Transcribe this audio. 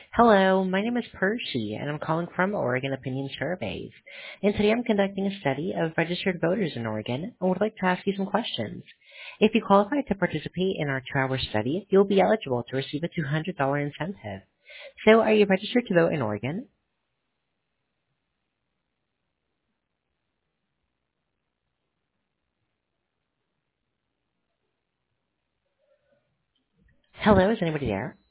Hello, my name is Percy, and I'm calling from Oregon Opinion Surveys. And today I'm conducting a study of registered voters in Oregon and would like to ask you some questions. If you qualify to participate in our 2-hour study, you'll be eligible to receive a $200 incentive. So, are you registered to vote in Oregon? Hello, is anybody there?